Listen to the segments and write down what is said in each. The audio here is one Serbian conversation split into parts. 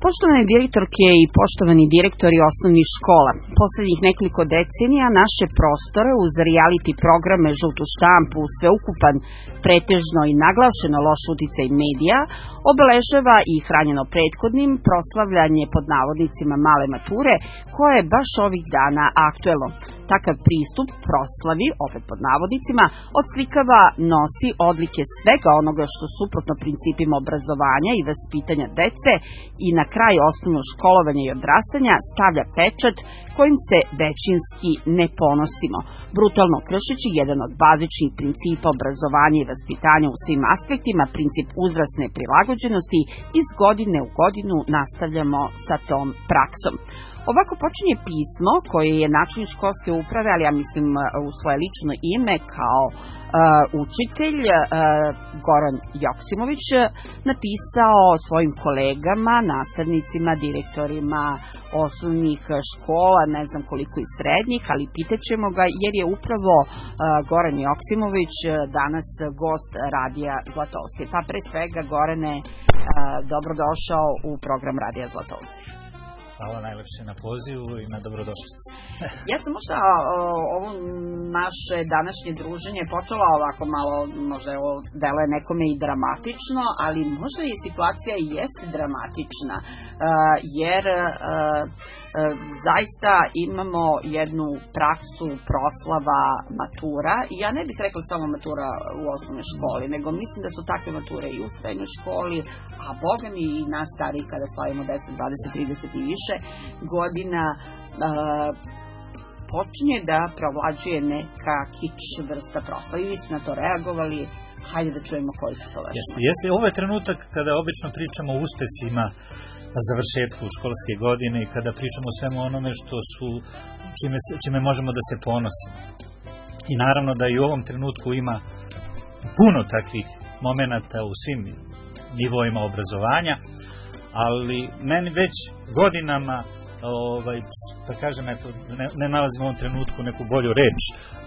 Poštovane direktorke i poštovani direktori osnovnih škola, poslednjih nekoliko decenija naše prostore uz reality programe, žutu štampu, sveukupan, pretežno i naglašeno loš uticaj medija, obeležava i hranjeno prethodnim proslavljanje pod navodnicima male mature, koje je baš ovih dana aktuelno. Takav pristup proslavi, opet pod navodnicima, odslikava, nosi odlike svega onoga što suprotno principima obrazovanja i vaspitanja dece i na kraj osnovnog školovanja i odrastanja stavlja pečat kojim se većinski ne ponosimo, brutalno kršeći jedan od bazičnih principa obrazovanja i vaspitanja u svim aspektima, princip uzrasne prilagođenosti, iz godine u godinu nastavljamo sa tom praksom. Ovako počinje pismo koje je načelnik školske uprave, ali ja mislim u svoje lično ime kao učitelj Goran Joksimović napisao svojim kolegama, nastavnicima, direktorima osnovnih škola, ne znam koliko i srednjih, ali pitaćemo ga jer je upravo Goran Joksimović danas gost Radija Zlatousije. Pa pre svega, Gorane, dobrodošao u program Radija Zlatousije. Hvala najlepše na pozivu i na dobrodošlici. Ja sam možda ovo naše današnje druženje počela ovako malo, možda ovo deluje nekome i dramatično, ali možda i situacija jeste dramatična, jer zaista imamo jednu praksu proslava matura, i ja ne bih rekla samo matura u osnovnoj školi, nego mislim da su takve mature i u srednjoj školi, a boga mi i nas stariji kada slavimo 10, 20, 30 i više godina, počinje da provlađuje neka kič vrsta proslava. I vi ste na to reagovali, hajde da čujemo koji su to vaši. Jeste, ovo je trenutak kada obično pričamo o uspesima na završetku školske godine i kada pričamo o svemu onome što su, čime možemo da se ponosimo. I naravno da i u ovom trenutku ima puno takvih momenata u svim nivoima obrazovanja, ali meni već godinama, da kažem, ne nalazim u ovom trenutku neku bolju reč,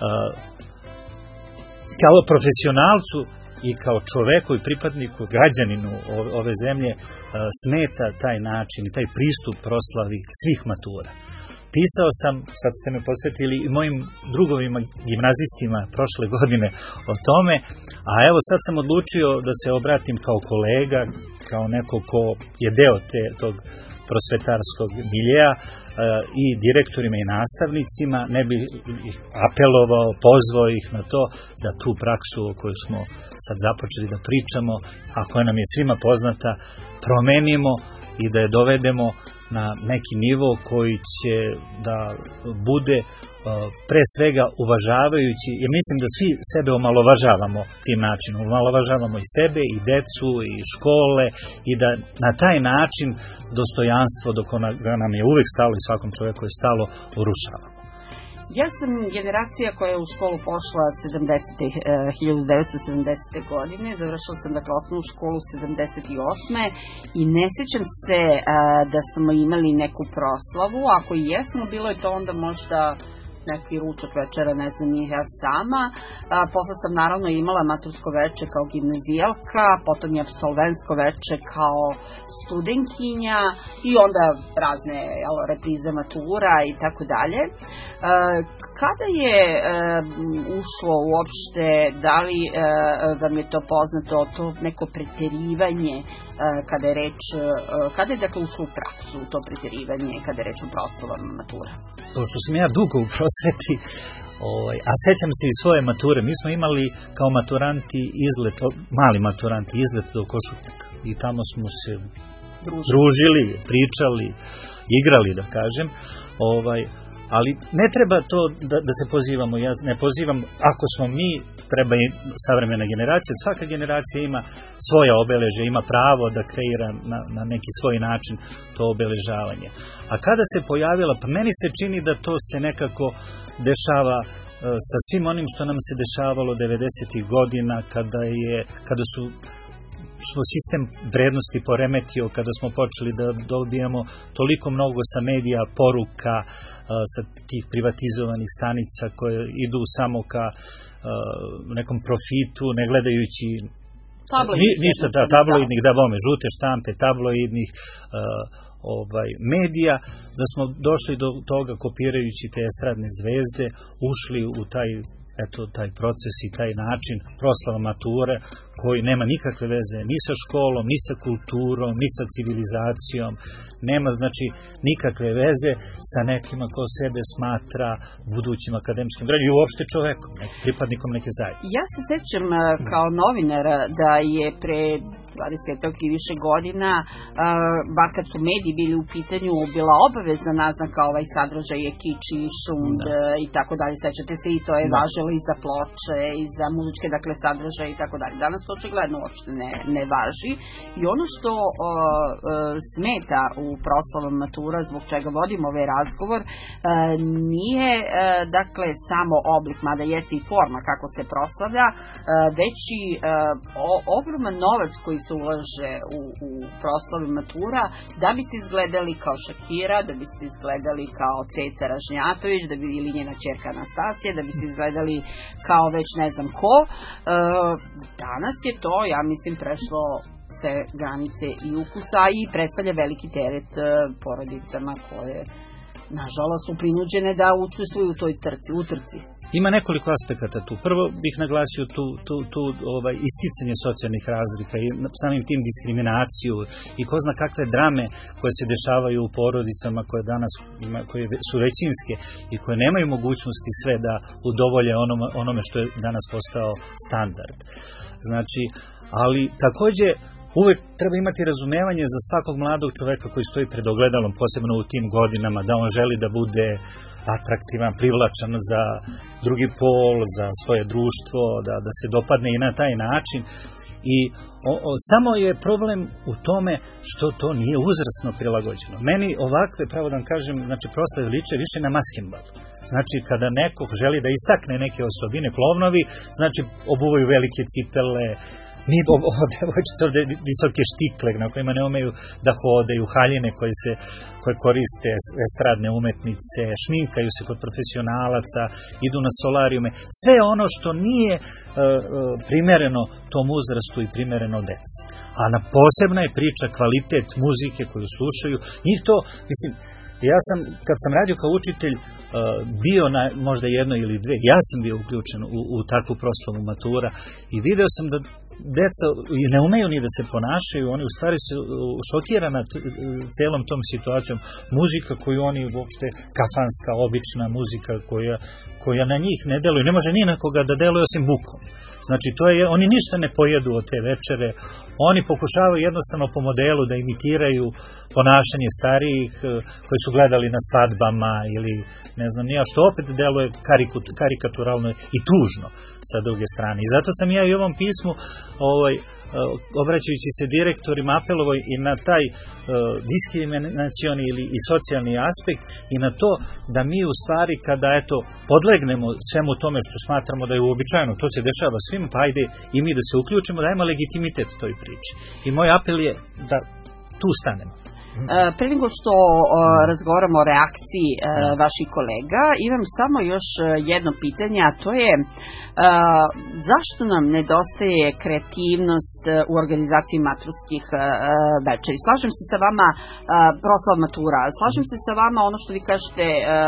kao profesionalcu i kao čoveku i pripadniku, građaninu ove zemlje, smeta taj način i taj pristup proslavi svih matura. Pisao sam, sad ste me posvetili, i mojim drugovima, gimnazistima prošle godine o tome, a evo sad sam odlučio da se obratim kao kolega, kao neko ko je deo tog prosvetarskog miljeja, i direktorima i nastavnicima, ne bi ih apelovao, pozvao ih na to da tu praksu o kojoj smo sad započeli da pričamo, a koja nam je svima poznata, promenimo i da je dovedemo na neki nivo koji će da bude pre svega uvažavajući, jer mislim da svi sebe omalovažavamo tim načinom, omalovažavamo i sebe, i decu, i škole, i da na taj način dostojanstvo, dok nam je uvek stalo i svakom čoveku je stalo, urušavamo. Ja sam generacija koja je u školu pošla 1970. godine, završila sam osnovnu školu 78. i ne sećam se da smo imali neku proslavu, ako i jesmo, bilo je to onda možda neki ručak večera, ne znam, i ja sama. Posle sam naravno imala matursko veče kao gimnazijalka, potom je apsolventsko veče kao studentkinja i onda razne reprize matura i tako dalje. Kada je ušlo uopšte, da li vam je to poznato, to neko preterivanje kada je dakle ušlo u praksu to preterivanje kada je reč o proslavama matura? Pošto sam ja dugo u prosveti, a sećam se i svoje mature, mi smo imali kao maturanti izlet, mali maturanti izlet do Košutnjaka i tamo smo se družili, pričali, igrali, da kažem, ali ne treba to da se pozivamo, ja ne pozivam, ako smo mi, treba i savremena generacija, svaka generacija ima svoja obeležja, ima pravo da kreira na neki svoj način to obeležavanje. A kada se pojavila, pa meni se čini da to se nekako dešava sa svim onim što nam se dešavalo 90. godina, kada smo sistem vrednosti poremetio, kada smo počeli da dobijamo toliko mnogo sa medija poruka, sa tih privatizovanih stanica koje idu samo ka nekom profitu, ne gledajući ništa tabloidnih, da bome, žute štampe, tabloidnih medija, da smo došli do toga, kopirajući te estradne zvezde, ušli u taj proces i taj način proslava mature koji nema nikakve veze ni sa školom, ni sa kulturom, ni sa civilizacijom, nema znači nikakve veze sa nekima ko sebe smatra budućim akademskim građanima i uopšte čovekom, pripadnikom neke zajednice. Ja se sećam kao novinar da je pre 20 i više godina, bar kad su mediji bili u pitanju, bila obavezna naznaka sadržaj je kiči, šund i tako dalje. Sećate se, i to je važilo i za ploče i za muzičke sadržaje i tako dalje. Danas to očigledno uopšte ne važi. I ono što smeta u proslavom matura, zbog čega vodimo ovaj razgovor, nije dakle samo oblik, mada jeste i forma kako se proslavlja, već i ogroman novac koji se ulaže u proslavi matura, da biste izgledali kao Šakira, da biste izgledali kao Ceca Ražnjatović, da bi ili njena ćerka Anastasija, da biste izgledali kao već ne znam ko. Danas je to, ja mislim, prešlo sve granice i ukusa i predstavlja veliki teret porodicama koje, nažalost, su prinuđene da učestvuju u toj utrci. Ima nekoliko aspekata tu. Prvo bih naglasio tu isticanje socijalnih razlika i samim tim diskriminaciju i ko zna kakve drame koje se dešavaju u porodicama koje su većinske i koje nemaju mogućnosti sve da udovolje onome što je danas postao standard. Znači, ali takođe uvek treba imati razumevanje za svakog mladog čoveka koji stoji pred ogledalom, posebno u tim godinama, da on želi da bude atraktivan, privlačan za drugi pol, za svoje društvo, da se dopadne i na taj način. I samo je problem u tome što to nije uzrasno prilagođeno. Meni ovakve, pravo da vam kažem, znači proslave liče više na maskenbalu. Znači kada neko želi da istakne neke osobine, klovnovi, znači obuvaju velike cipele, devojčice ovde visoke štikle na kojima ne umeju da hodaju, haljine koje koriste estradne umetnice, šminkaju se kod profesionalaca, idu na solarijume, sve ono što nije primereno tom uzrastu i primereno deci. A posebna je priča kvalitet muzike koju slušaju. Njih to, mislim, ja sam, kad sam radio kao učitelj, bio na možda jedno ili dve, ja sam bio uključen u takvu proslavu matura i video sam da deca ne umeju ni da se ponašaju, oni u stvari su šokirana celom tom situacijom. Muzika koju oni uopšte, kafanska, obična muzika koja na njih ne deluje, ne može ni na koga da deluje osim bukom. Znači, oni ništa ne pojedu od te večere, oni pokušavaju jednostavno po modelu da imitiraju ponašanje starijih koji su gledali na svadbama ili ne znam nija, što opet deluje karikaturalno i tužno sa druge strane. I zato sam ja i u ovom pismu obraćajući se direktorima apelovao i na taj diskriminacioni i socijalni aspekt i na to da mi u stvari kada podlegnemo svemu tome što smatramo da je uobičajeno, to se dešava svima, pa ajde i mi da se uključimo, dajemo legitimitet toj priči. I moj apel je da tu stanemo. Pre nego što razgovaramo o reakciji vaših kolega, imam samo još jedno pitanje, a to je zašto nam nedostaje kreativnost u organizaciji maturskih večeri? Slažem se sa vama, proslava matura, slažem se sa vama ono što vi kažete,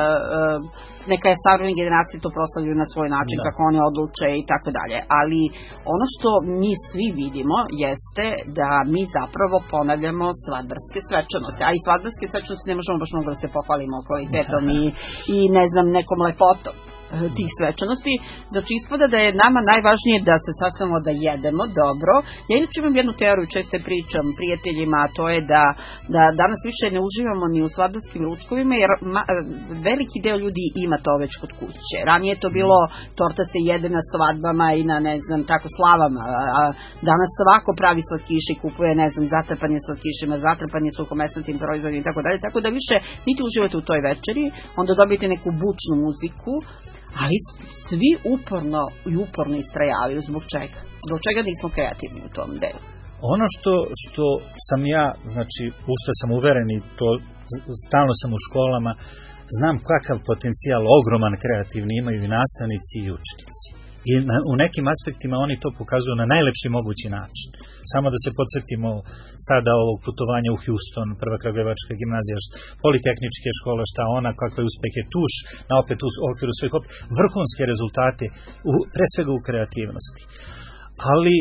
neka je savremene generacije to proslavljaju na svoj način, kako oni odluče i tako dalje, ali ono što mi svi vidimo jeste da mi zapravo ponavljamo svadbarske svečanosti, a i svadbarske svečanosti ne možemo baš mnogo da se pohvalimo kvalitetom i ne znam, nekom lepotom tih svečanosti. Znači, ispada da je nama najvažnije da se sastavimo, da jedemo dobro. Ja inače imam jednu teoriju, često pričam prijateljima, a to je da danas više ne uživamo ni u svadbarskim ručkovima, jer veliki deo ljudi ima to već kod kuće. Ranije je to bilo, torta se jede na svadbama i na, ne znam, tako slavama. A danas svako pravi slatkiše i kupuje, ne znam, zatrpanje slatkišima, zatrpanje suhomesnatim proizvodima i tako dalje. Tako da više niti uživate u toj večeri, onda dobijete neku bučnu muziku, ali svi uporno istrajavaju. Zbog čega? Zbog čega nismo kreativni u tom delu? Ono što sam ja, znači, u što sam uveren i to stalno sam u školama, znam kakav potencijal ogroman kreativni imaju i nastavnici i učenici. I u nekim aspektima oni to pokazuju na najlepši mogući način. Samo da se podsjetimo sada ovog putovanja u Houston, Prva kragujevačka gimnazija, politehničke škole, šta ona, kakve uspehe tuš, na opet u okviru svojih vrhunske rezultate, pre svega u kreativnosti. Ali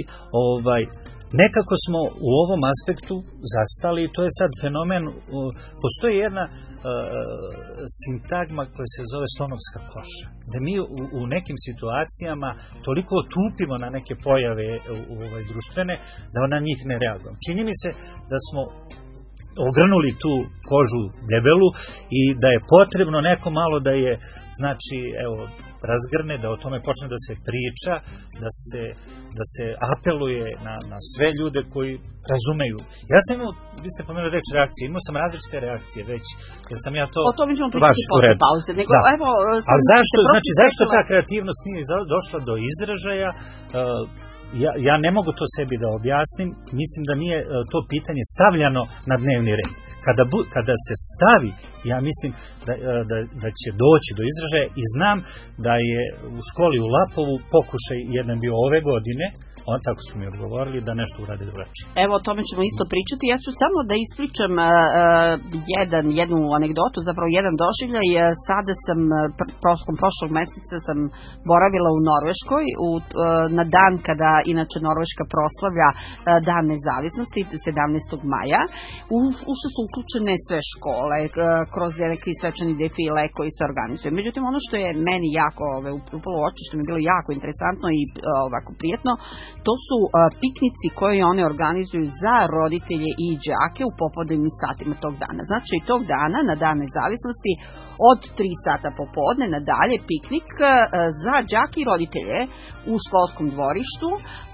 nekako smo u ovom aspektu zastali, to je sad fenomen, postoji jedna sintagma koja se zove slonovska koša, da mi u nekim situacijama toliko otupimo na neke pojave društvene, da na njih ne reagujemo. Čini mi se da smo ogrnuli tu kožu debelu i da je potrebno neko malo da je, znači, razgrne, da o tome počne da se priča, da se apeluje na sve ljude koji razumeju. Ja sam imao, vi ste pomenuli reč reakcije, imao sam različite reakcije već, jer sam ja to... O tome ćemo pričati posle pauze. Ali zašto ta kreativnost nije došla do izražaja? Ja ne mogu to sebi da objasnim, mislim da nije to pitanje stavljano na dnevni red. Kada se stavi, ja mislim da će doći do izražaja i znam da je u školi u Lapovu pokušaj jedan bio ove godine, tako su mi odgovorili da nešto urade drugačije. Evo, o tome ćemo isto pričati. Ja ću samo da ispričam jednu anegdotu, zapravo jedan doživljaj. Sada sam, prošlog meseca sam boravila u Norveškoj na dan kada inače Norveška proslavlja Dan nezavisnosti, 17. maja. U što su uključene sve škole, kroz neki svečani defile koji se organizuju. Međutim, ono što je meni jako upalo u oči, što mi je bilo jako interesantno i ovako prijetno, to su piknici koje one organizuju za roditelje i đake u popodnevnim satima tog dana. Znači, tog dana, na Dan nezavisnosti, od 3 sata popodne nadalje, piknik za đake i roditelje u školskom dvorištu.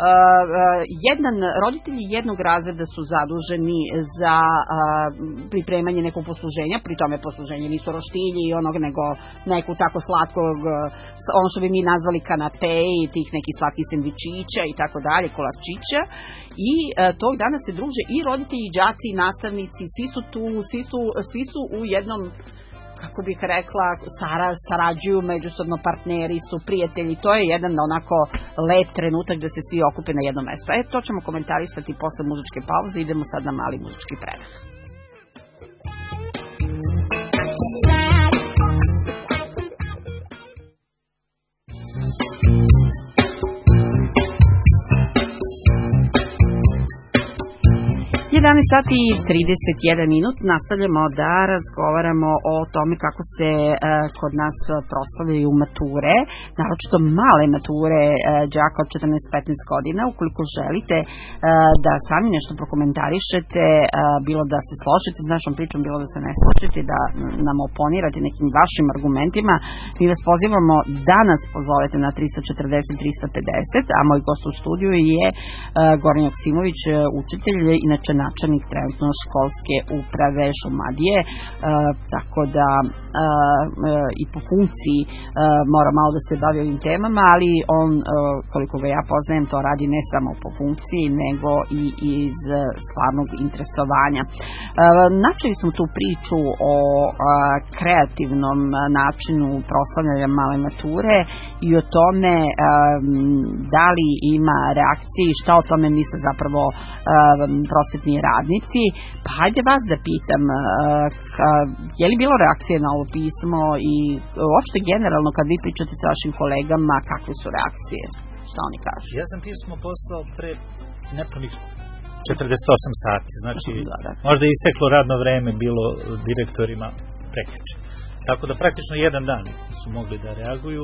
Roditelji jednog razreda su zaduženi za pripremanje nekog posluženja, pri tome posluženje nisu roštilji i nego neku tako slatkog, ono što bi mi nazvali kanape i tih nekih slatkih sendvičića i tako dalje, kolačića, i tog dana se druže i roditelji i đaci i nastavnici, svi su tu, svi su u jednom, kako bih rekla, sarađuju međusobno, partneri su, prijatelji. To je jedan onako lep trenutak da se svi okupe na jedno mesto. To ćemo komentarisati posle muzičke pauze. Idemo sad na mali muzički predah. 11 sati i 31 minut, nastavljamo da razgovaramo o tome kako se kod nas proslavljaju mature, naročito male mature đaka od 14-15 godina. Ukoliko želite da sami nešto prokomentarišete, bilo da se složite s našom pričom, bilo da se ne složite, da nam oponirate nekim vašim argumentima, mi vas pozivamo da nas pozovete na 340-350, a moj gost u studiju je Goran Joksimović, učitelj, inače načelnik trenutno školske uprave Šumadije, tako da i po funkciji mora malo da se bavi ovim temama, ali on, koliko ga ja poznajem, to radi ne samo po funkciji, nego i iz stvarnog interesovanja. Načeli smo tu priču o kreativnom načinu proslavljanja male mature i o tome da li ima reakcije i šta o tome misle zapravo prosvetni radnici. Pa hajde vas da pitam, je li bilo reakcije na ovo pismo i uopšte generalno kad vi pričate sa vašim kolegama, kakve su reakcije? Šta oni kažu? Ja sam pismo poslao pre nepunih 48 sati, znači možda je isteklo radno vreme bilo direktorima prekjuče. Tako da praktično jedan dan su mogli da reaguju.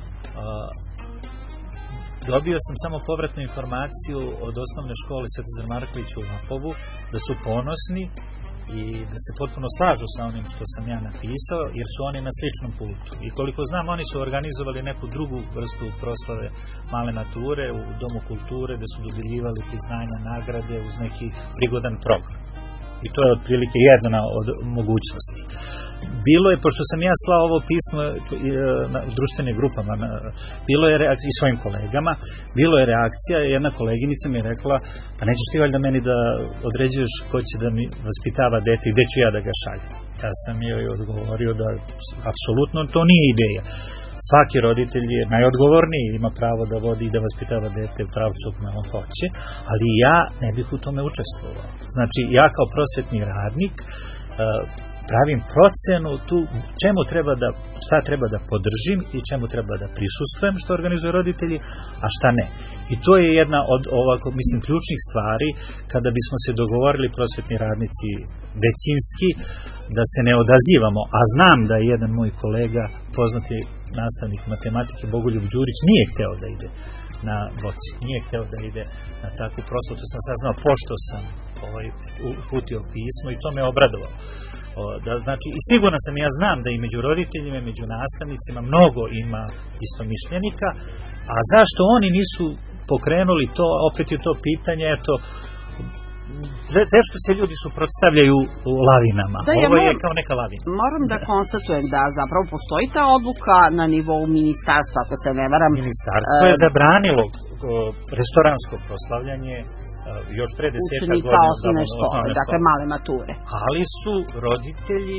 Dobio sam samo povratnu informaciju od osnovne škole Svetozar Marković u Lapovu da su ponosni i da se potpuno slažu sa onim što sam ja napisao, jer su oni na sličnom putu. I koliko znam, oni su organizovali neku drugu vrstu proslave male mature u Domu kulture, da su dodeljivali priznanja, nagrade uz neki prigodan program. I to je otprilike jedna od mogućnosti. Bilo je, pošto sam ja slao ovo pismo u društvenim grupama, bilo je reakcija i svojim kolegama, bilo je reakcija, jedna koleginica mi je rekla, pa nećeš ti valjda meni da određuješ ko će da mi vaspitava dete i gde ću ja da ga šaljem. Ja sam joj odgovorio da apsolutno to nije ideja. Svaki roditelj je najodgovorniji, ima pravo da vodi i da vaspitava dete u pravcu kome on hoće, ali ja ne bih u tome učestvovao. Znači, ja kao prosvetni radnik pravim procenu tu šta treba da podržim i čemu treba da prisustvujem što organizuju roditelji, a šta ne. I to je jedna od ovako, mislim, ključnih stvari kada bismo se dogovorili prosvetni radnici većinski da se ne odazivamo, a znam da je jedan moj kolega, poznati nastavnik matematike Bogoljub Đurić, nije hteo da ide na boci, nije hteo da ide na takvu proslavu, to sam saznao pošto sam uputio pismo i to me obradovalo. Znači, i sigurno sam, ja znam da i među roditeljima i među nastavnicima mnogo ima istomišljenika, a zašto oni nisu pokrenuli to, opet je to pitanje, eto, teško se ljudi suprotstavljaju lavinama. Ovo je kao neka lavina. Moram da konstatujem da zapravo postoji ta odluka na nivou ministarstva, ako se ne varam. Ministarstvo je zabranilo restoransko proslavljanje još pre 10 godina. Učenika osnovne škole, dakle male mature. Ali su roditelji,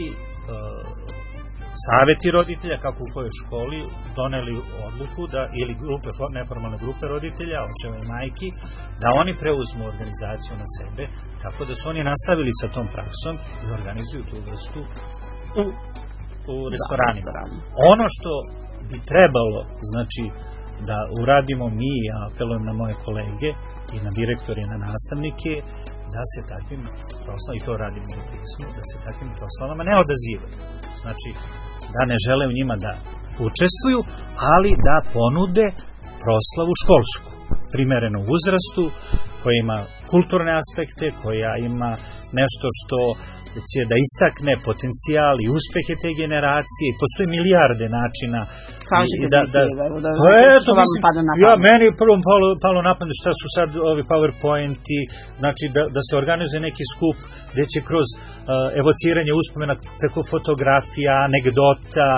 saveti roditelja, kako u kojoj školi, doneli odluku da, ili neformalne grupe roditelja, očeva i majki, da oni preuzmu organizaciju na sebe, tako da su oni nastavili sa tom praksom i organizuju tu vrstu u restoranima. Ono što bi trebalo, znači, da uradimo mi, ja apelujem na moje kolege i na direktore i na nastavnike, da se takvim proslavama, i to radimo u pismu, da se takvim proslavama ne odazivaju. Znači, da ne žele u njima da učestvuju, ali da ponude proslavu školsku, primerenu uzrastu, koja ima kulturne aspekte, koja ima nešto što će da istakne potencijal i uspehe te generacije. Postoji milijarde načina. Kažete što vam pada na pamet? Meni je prvo palo na pamet šta su sad ovi PowerPointi, znači da se organizuje neki skup gde će kroz evociranje uspomena preko fotografija, anegdota,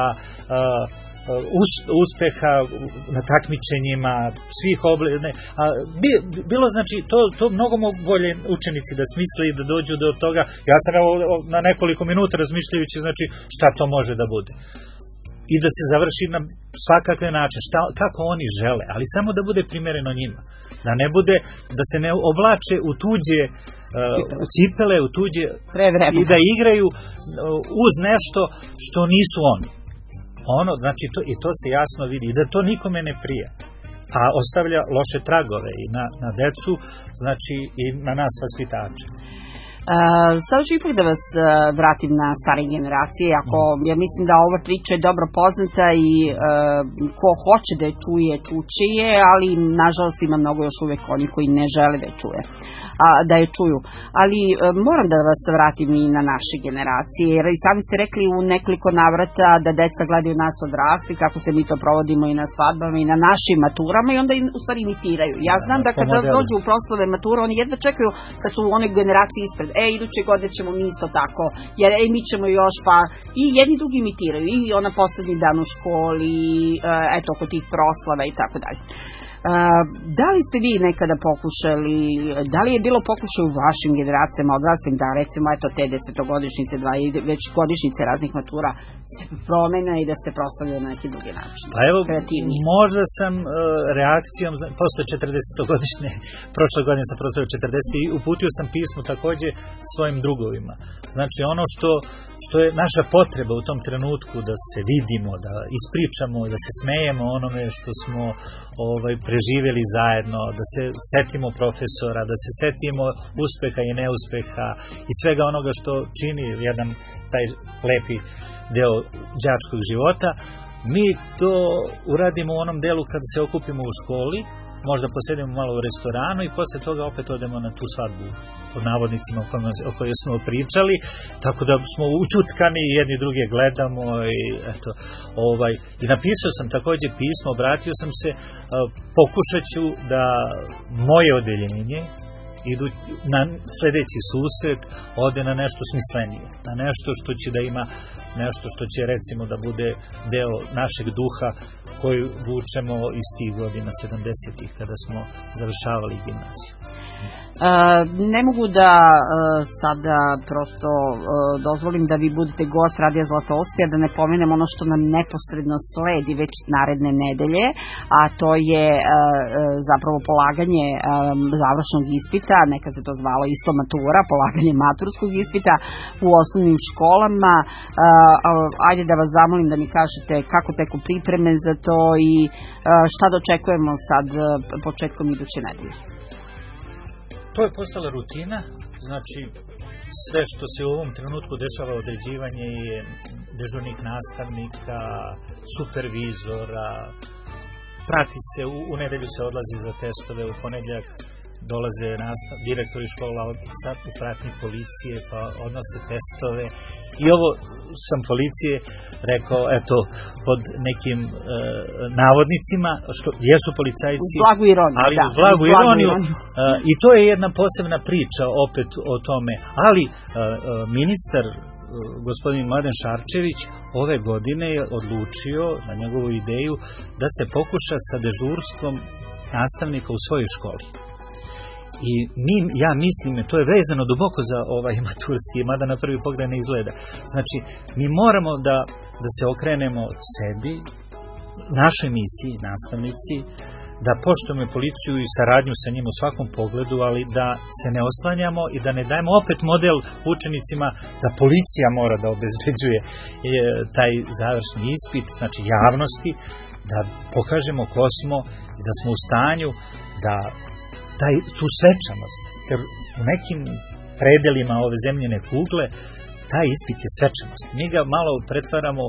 uspeha na takmičenjima svih oblika. Bilo znači to mnogo bolje učenici da smisle i da dođu do toga. Ja sam na nekoliko minuta razmišljajući znači šta to može da bude. I da se završi na svakakve način, kako oni žele, ali samo da bude primereno njima. Da ne bude, da se ne oblače u tuđe cipele, u tuđe i da igraju uz nešto što nisu oni. Znači, i to se jasno vidi, i da to nikome ne prija, a ostavlja loše tragove i na decu, znači i na nas vaspitače. Sada ću ipak da vas vratim na stare generacije, ja mislim da ova priča je dobro poznata i ko hoće da je čuje, čuće je, ali nažalost ima mnogo još uvek oni koji ne žele da je čuje. Da je čuju. Ali moram da vas vratim i na naše generacije, jer i sami ste rekli u nekoliko navrata da deca gledaju nas odrasli, kako se mi to provodimo i na svadbama i na našim maturama i onda u stvari imitiraju. Ja znam da kada dođu u proslave matura, oni jedva čekaju kad su one generacije ispred. Iduće godine ćemo mi isto tako, jer mi ćemo još i jedni drugi imitiraju. I ona poslednji dan u školi, eto, oko tih proslava i tako dalje. Da li ste vi nekada pokušali, da li je bilo pokušaj u vašim generacijama odraslim da recimo eto te 10-godišnjice, već godišnjice raznih matura se promene i da se proslavljaju na neki drugi način? Pa evo, možda sam reakcijom, posle 40-godišnje, prošle godine sam proslavio 40 i uputio sam pismo takođe svojim drugovima. Znači ono što je naša potreba u tom trenutku da se vidimo, da ispričamo, da se smejemo onome što smo preživjeli zajedno, da se setimo profesora, da se setimo uspeha i neuspeha i svega onoga što čini jedan taj lepi deo đačkog života. Mi to uradimo u onom delu kad se okupimo u školi, možda posedimo malo u restoranu i posle toga opet odemo na tu svadbu pod navodnicima o kojoj smo pričali, tako da smo učutkani i jedni druge gledamo i eto, i napisao sam takođe pismo, obratio sam se, pokušat ću da moje odeljenje idu na sledeći susret, ode na nešto smislenije, na nešto što će da ima, nešto što će recimo da bude deo našeg duha koji vučemo iz tih godina 70-ih kada smo završavali gimnaziju. Ne mogu da sada prosto dozvolim da vi budete gost Radija Zlatosti, a da ne pomenem ono što nam neposredno sledi već naredne nedelje, a to je zapravo polaganje završnog ispita, neka se to zvalo isto matura, polaganje maturskog ispita u osnovnim školama. Ajde da vas zamolim da mi kažete kako teku pripreme za to i šta dočekujemo sad početkom iduće nedelje. To je postala rutina, znači sve što se u ovom trenutku dešava, određivanje je dežurnih nastavnika, supervizora, prati se, u nedelju se odlazi za testove, u ponedjeljak dolaze direktori škola, sad u pratnji policije, pa odnose testove. I ovo sam policije rekao, eto, pod nekim navodnicima, što jesu policajci, uz blagu ironiju, ali uz blagu ironiju. I to je jedna posebna priča opet o tome. Ali ministar, gospodin Mladen Šarčević, ove godine je odlučio na njegovu ideju da se pokuša sa dežurstvom nastavnika u svojoj školi. I ja mislim, to je vezano duboko za ovaj maturski, mada na prvi pogled ne izgleda. Znači, mi moramo da se okrenemo sebi, našoj misiji, nastavnici, da poštujemo policiju i saradnju sa njim u svakom pogledu, ali da se ne oslanjamo i da ne dajemo opet model učenicima da policija mora da obezbeđuje taj završni ispit, znači javnosti, da pokažemo ko smo i da smo u stanju da tu svečanost, jer u nekim predelima ove zemljine kugle taj ispit je svečanost. Mi ga malo pretvaramo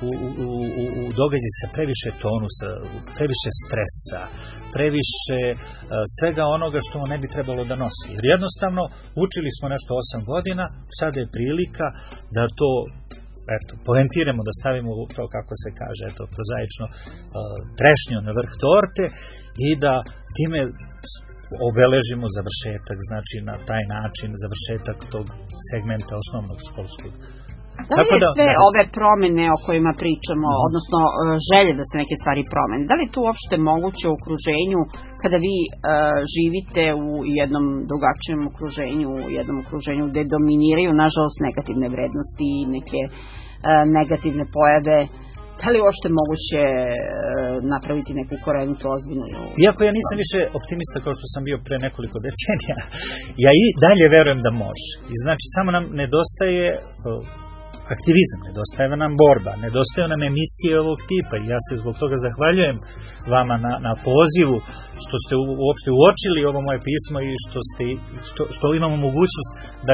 u događaj sa previše tonusa, previše stresa, previše svega onoga što mu ne bi trebalo da nosi. Jer jednostavno učili smo nešto 8 godina, sada je prilika da to poentiramo, da stavimo to, kako se kaže, prozaično, trešnju na vrh torte i da time obeležimo završetak, znači na taj način završetak tog segmenta osnovnog školskog. Da li je sve ove promene o kojima pričamo, odnosno želje da se neke stvari promene, da li je to uopšte moguće u okruženju kada vi živite u jednom drugačijem okruženju, u jednom okruženju gde dominiraju, nažalost, negativne vrednosti i neke negativne pojave? Da li je uopšte moguće napraviti neku korenitu, ozbiljnu? Iako ja nisam više optimista kao što sam bio pre nekoliko decenija, ja i dalje verujem da može. I znači, samo nam nedostaje aktivizam, nedostaje nam borba, nedostaje nam emisije ovog tipa. I ja se zbog toga zahvaljujem vama na pozivu što ste uopšte uočili ovo moje pismo i što imamo mogućnost da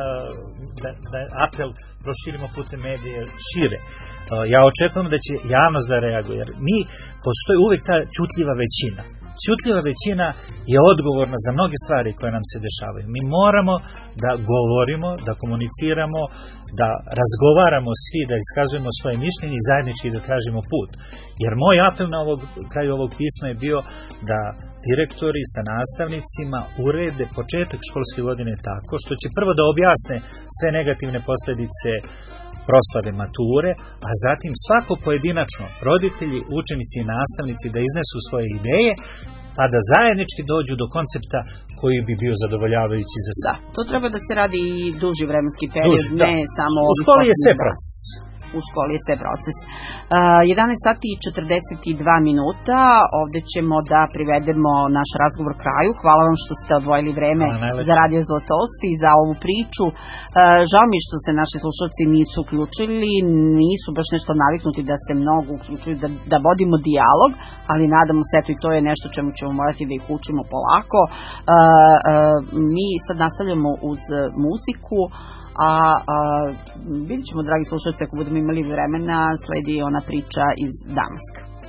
apel proširimo putem medije šire. Ja očekujem da će javnost da reaguje, jer postoji uvek ta ćutljiva većina. Ćutljiva većina je odgovorna za mnoge stvari koje nam se dešavaju. Mi moramo da govorimo, da komuniciramo, da razgovaramo svi, da iskazujemo svoje mišljenje i zajednički da tražimo put. Jer moj apel na kraju ovog pisma je bio da direktori sa nastavnicima urede početak školske godine tako što će prvo da objasne sve negativne posledice proslave mature, a zatim svako pojedinačno, roditelji, učenici i nastavnici da iznesu svoje ideje, pa da zajednički dođu do koncepta koji bi bio zadovoljavajući za sve. Da, to treba da se radi i duži vremenski period, ne samo... U školi je sve proces. U školi je sve proces. 11 sati i 42 minuta, ovde ćemo da privedemo naš razgovor kraju. Hvala vam što ste odvojili vreme za Radio Zlatosti i za ovu priču. Žao mi što se naši slušalci nisu uključili, nisu baš nešto naviknuti da se mnogo uključuju, da vodimo dijalog, ali nadamo se, eto i to je nešto čemu ćemo morati da ih učimo polako. Mi sad nastavljamo uz muziku, a vidjet ćemo, dragi slušalci, ako budemo imali vremena, sledi ona priča iz Damaska.